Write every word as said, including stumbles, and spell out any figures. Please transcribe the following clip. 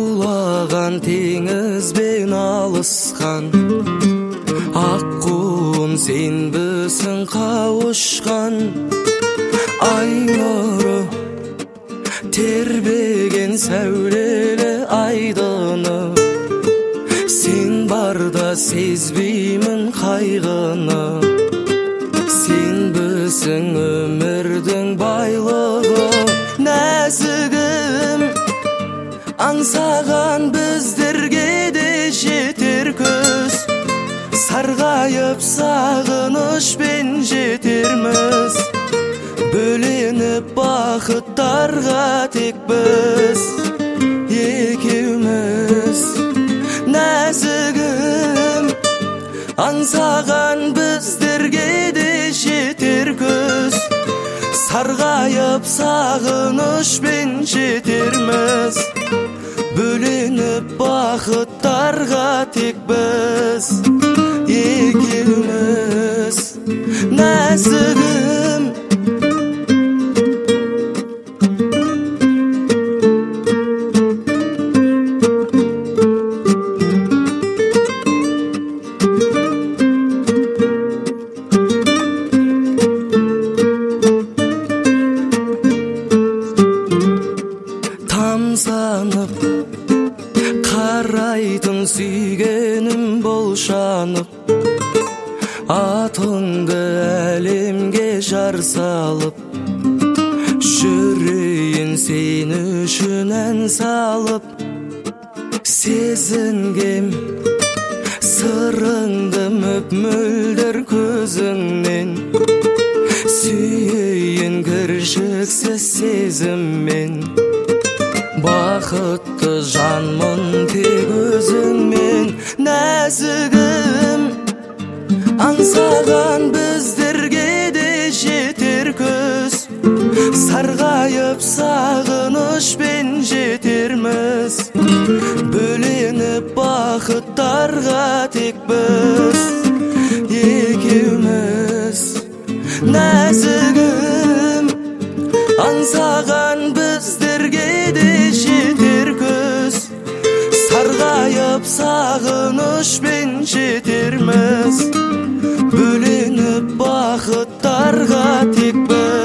Шулаган теңізбен алысқан, аққуым сенбісің қауышқан. Ай нұры тербеген сәулелі айдыны, сен барда сезбеймін қайғыны. Сенбісің өмірдің байлығы, нәзігім аңсаған біздерге де жетер көз. Сарғайып сағынышпен жетерміз, бөленіп бақыттарға тек біз екеуміз. Нәзігім аңсаған біздерге де жетер көз. Сарғайып сағынышпен жетерміз, бөленіп бақыттарға тек біз екеуміз. Нәзігім тамсанып қарайтын сүйгенім болшанып, атыңды әлемге жар салып, жүрейін сен үшін ән салып. Сезінгем сырыңды мөп-мөлдір көзіңнен, сүйейін кіршіксіз сезіммен. Бақытты жанмын тек өзіңмен. Нәзігім аңсаған біздерге де жетер көз. Сарғайып сағынышпен жетерміз, бөленіп бақыттарға тек біз екеуміз. Нәзігім аңсаған біздерге де жетер көз. Сарғайып сағынышпен жетерміз, бөленіп бақыттарға тек біз